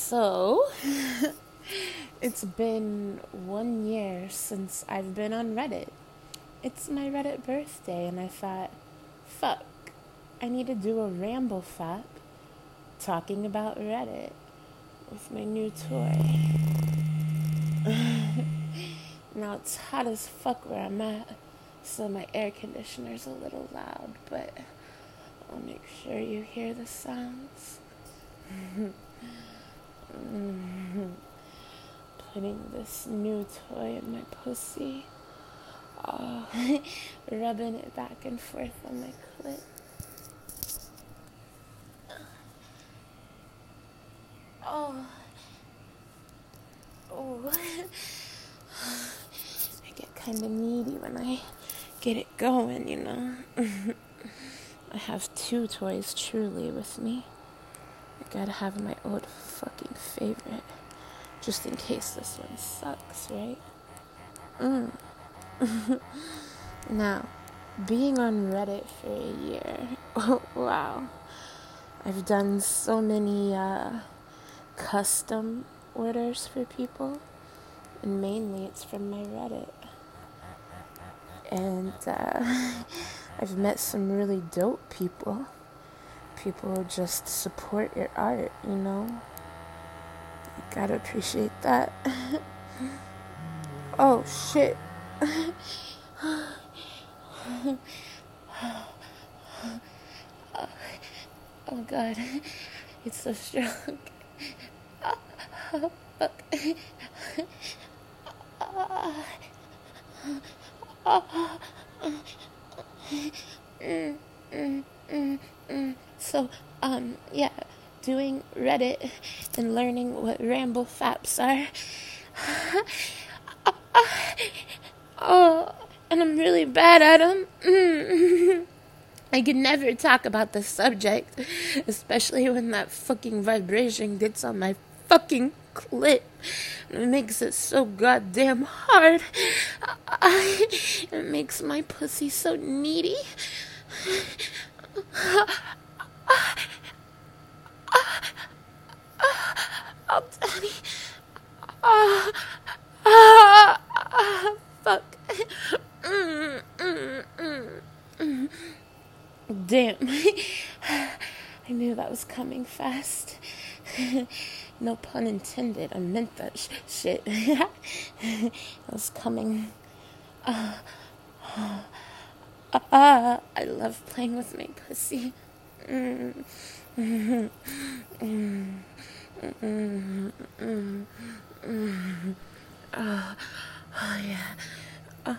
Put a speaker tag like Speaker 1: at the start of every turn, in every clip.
Speaker 1: So, it's been 1 year since I've been on Reddit. It's my Reddit birthday, and I thought, fuck, I need to do a ramble fap talking about Reddit with my new toy. Now, it's hot as fuck where I'm at, so my air conditioner's a little loud, but I'll make sure you hear the sounds. Putting this new toy in my pussy. Oh, rubbing it back and forth on my clit. Oh. I get kind of needy when I get it going, you know. I have two toys truly with me. I gotta have my old fucking favorite, just in case this one sucks, right? Now, being on Reddit for a year, oh wow, I've done so many custom orders for people, and mainly it's from my Reddit. And I've met some really dope people. People who just support your art, you know? You gotta appreciate that. Oh, shit. Oh, God. It's so strong. Oh, fuck. So, yeah, doing Reddit and learning what ramble faps are. Oh, and I'm really bad at them. I can never talk about the subject, especially when that fucking vibration gets on my fucking clit. It makes it so goddamn hard. It makes my pussy so needy. Oh, Daddy. Fuck. Damn. I knew that was coming fast. No pun intended. I meant that shit. It was coming. I love playing with my pussy. Oh, yeah.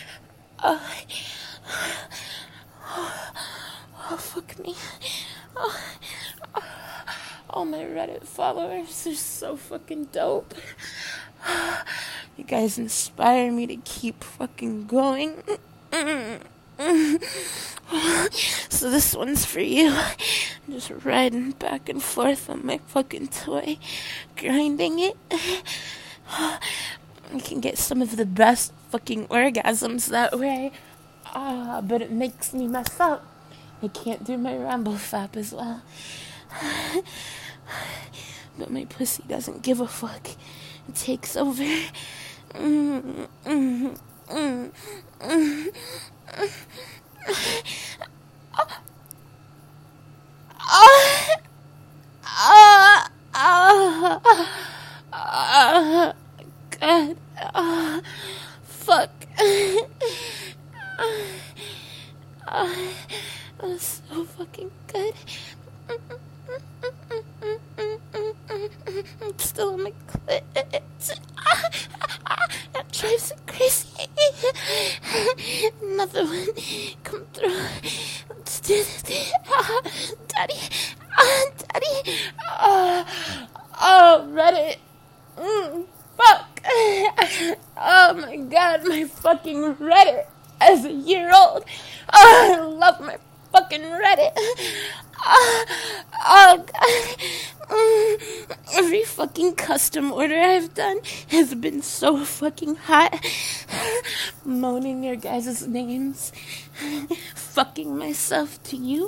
Speaker 1: Oh, fuck me. All my Reddit followers are so fucking dope. You guys inspire me to keep fucking going. So this one's for you. I'm just riding back and forth on my fucking toy, grinding it. I can get some of the best fucking orgasms that way. But it makes me mess up. I can't do my ramble fap as well. But my pussy doesn't give a fuck. It takes over. God. Fuck. That was so fucking good. I'm still on my clit. That drives me crazy. Another one. Come through. Let's do this. Daddy. Daddy. Oh, Reddit. Fuck. Oh my God, my fucking Reddit. As a year old. I love my fucking Reddit. Oh, God. Every fucking custom order I've done has been so fucking hot. Moaning your guys' names. Fucking myself to you.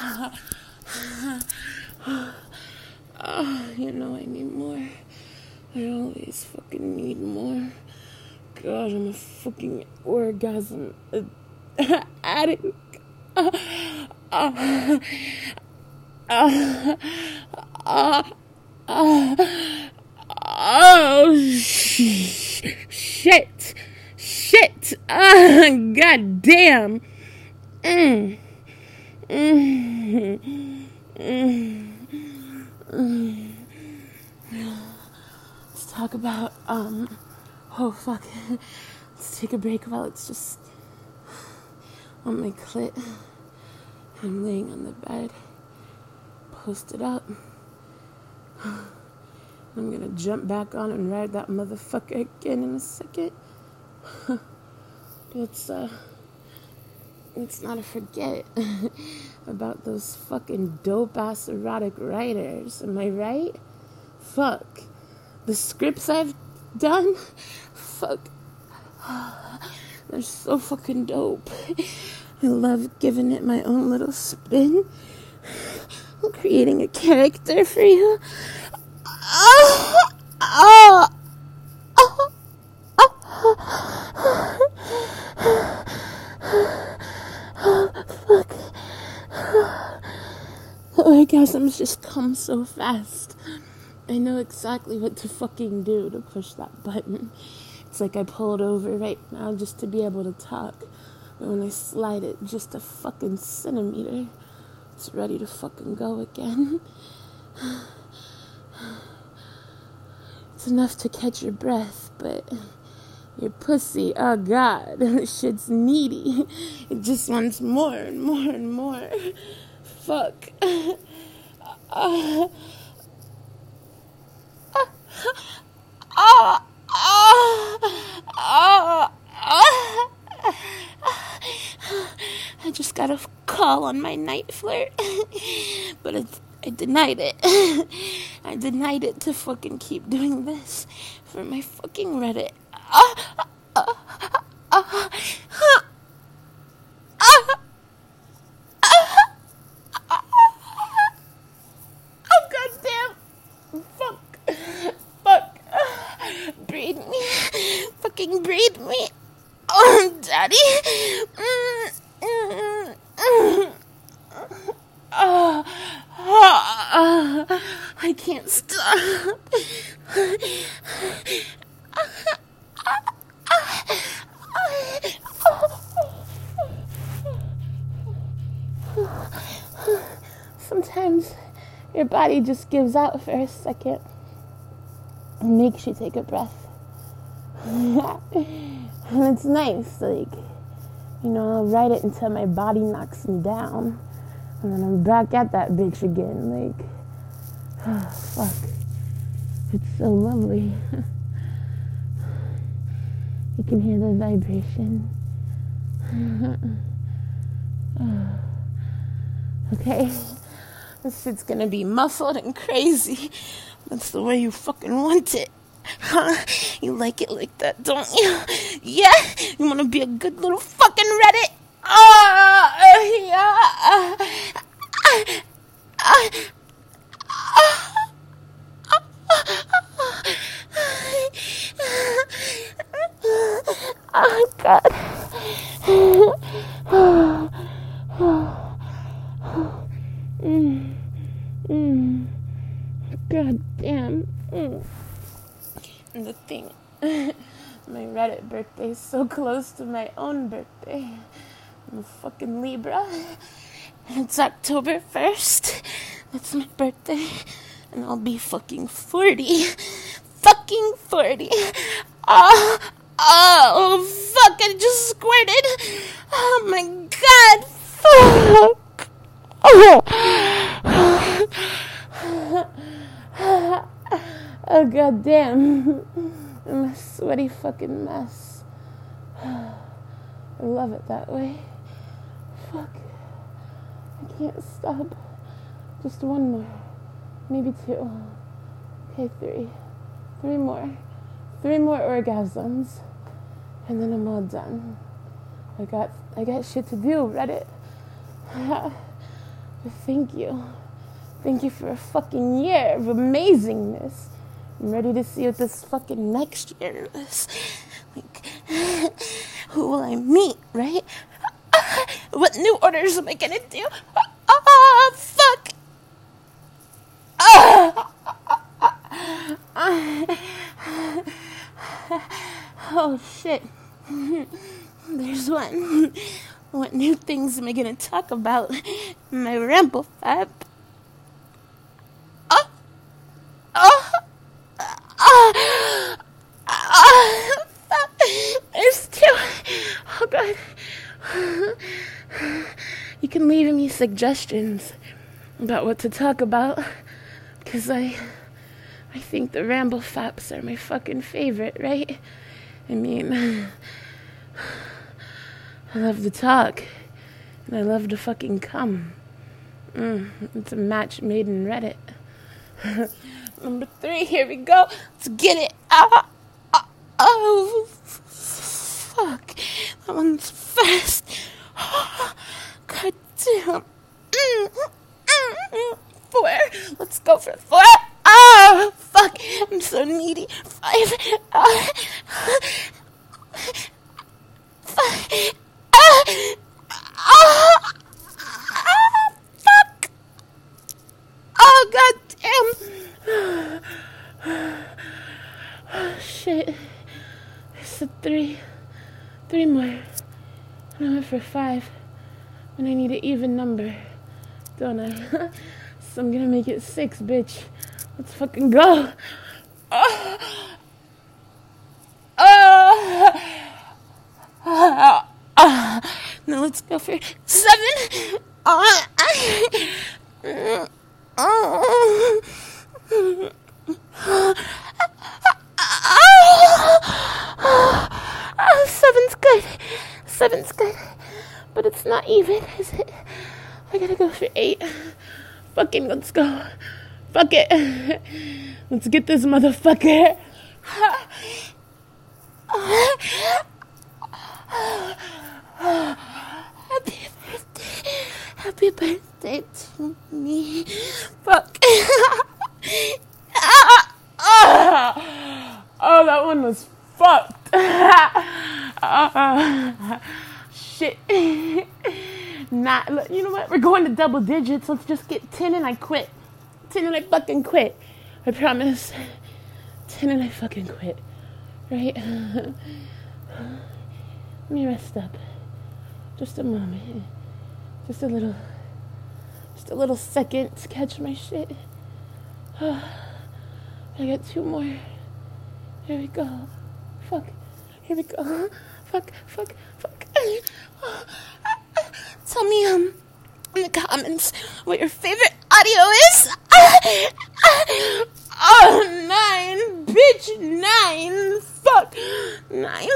Speaker 1: You know I need more. I always fucking need more. God, I'm a fucking orgasm addict. Oh, shit. Shit. God damn. Mm. Mm. Mm. Mm. Let's talk about, oh fuck. Let's take a break while it's just on my clit. I'm laying on the bed, posted up. I'm gonna jump back on and ride that motherfucker again in a second. Let's not forget about those fucking dope-ass erotic writers. Am I right? Fuck. The scripts I've done? Fuck. They're so fucking dope. I love giving it my own little spin. I'm creating a character for you. Fuck. The orgasms just come so fast. I know exactly what to fucking do to push that button. It's like I pulled over right now just to be able to talk. But when I slide it just a fucking centimeter, it's ready to fucking go again. It's enough to catch your breath, but your pussy, oh God, shit's needy. It just wants more and more and more. Fuck. I just got a call on my night flirt, but I denied it. I denied it to fucking keep doing this for my fucking Reddit. Oh goddamn! Fuck! Breed me, fucking breed me. Oh, daddy. I can't stop. Sometimes your body just gives out for a second and makes you take a breath. And it's nice, like, you know, I'll write it until my body knocks me down. And then I'm back at that bitch again, like, oh, fuck. It's so lovely. You can hear the vibration. Okay, this shit's gonna be muffled and crazy. That's the way you fucking want it. Huh? You like it like that, don't you? Yeah? You wanna be a good little fucking Reddit? Yeah. Oh, God. God damn. And the thing, my Reddit birthday is so close to my own birthday. I'm a fucking Libra. It's October 1st. That's my birthday. And I'll be fucking 40. Fucking 40. Oh, fuck, I just squirted. Oh my God, fuck. Oh, God damn. I'm a sweaty fucking mess. I love it that way. Fuck. I can't stop. Just one more. Maybe two. Okay, three. Three more. 3 more orgasms. And then I'm all done. I got shit to do, Reddit. Thank you. Thank you for a fucking year of amazingness. I'm ready to see what this fucking next year is. Like, who will I meet, right? What new orders am I gonna do? Oh, fuck! Oh, shit. There's one. What new things am I gonna talk about in my ramble fab? There's two. Oh, God. You can leave me suggestions about what to talk about, because I think the ramble faps are my fucking favorite, right? I mean, I love to talk, and I love to fucking come. It's a match made in Reddit. Number 3, here we go. Let's get it. Oh, fuck. That one's fast. God damn. 4. Let's go for 4. Oh, fuck. I'm so needy. 5. 5. Fuck. Oh, god damn. Shit. I said 3. 3 more. And I went for 5. And I need an even number. Don't I? So I'm gonna make it 6, bitch. Let's fucking go. Now let's go for 7. Seven's good. 7's good. But it's not even, is it? I gotta go for 8. Fucking let's go. Fuck it. Let's get this motherfucker. Happy birthday. Happy birthday to me. Fuck. Oh, that one was fucked. Shit. You know what? We're going to double digits. Let's just get 10 and I quit. 10 and I fucking quit. I promise. 10 and I fucking quit. Right? Let me rest up. Just a moment. Just a little second to catch my shit. I got 2 more. Here we go. Fuck. Here we go. Fuck. Tell me in the comments what your favorite audio is. Oh, 9, bitch, 9. Fuck, 9.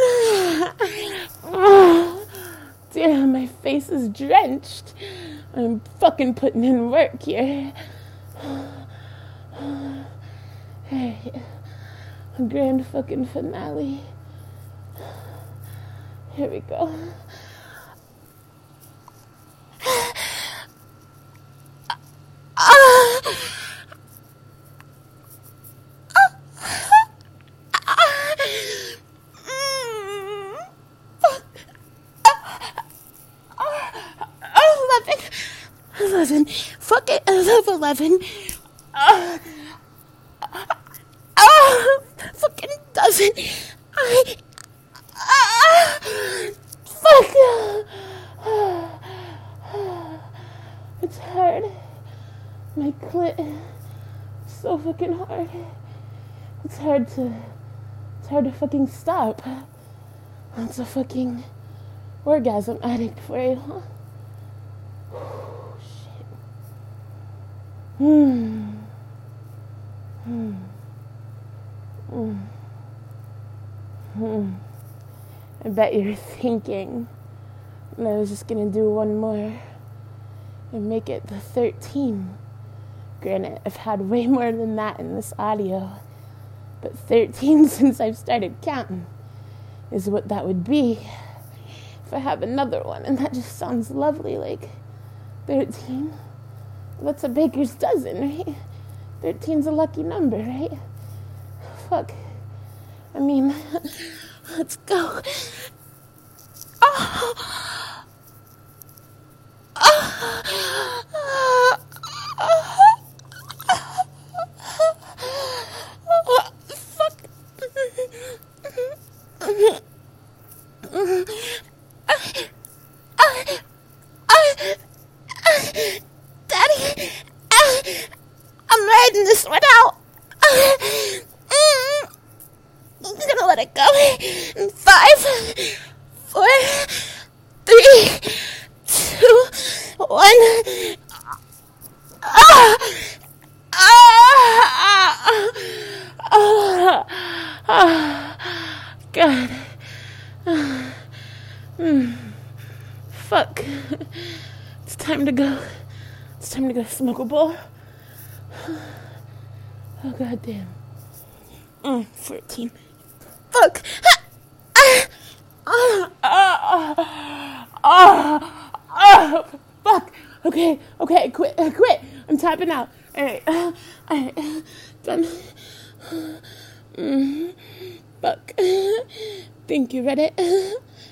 Speaker 1: Oh, damn, my face is drenched. I'm fucking putting in work here. Hey, a grand fucking finale. Here we go. Fuck it, I love 11. Fucking doesn't. Fuck. It's hard. My clit. So fucking hard. It's hard to fucking stop. It's a fucking orgasm addict for you, huh? Shit. I bet you're thinking that I was just gonna do one more and make it the 13. Granted, I've had way more than that in this audio, but 13 since I've started counting is what that would be if I have another one, and that just sounds lovely, like 13. What's a baker's dozen, right? 13's a lucky number, right? Fuck. I mean, let's go. Oh. Fuck. Daddy, I'm riding this one out. I'm gonna let it go. In 5, 4, 3, 2, 1. God. Fuck. It's time to go. It's time to go smoke a bowl. Oh, goddamn. 14. Fuck. Fuck. Okay, quit. I'm tapping out. Alright. Done. Fuck. Thank you, Reddit.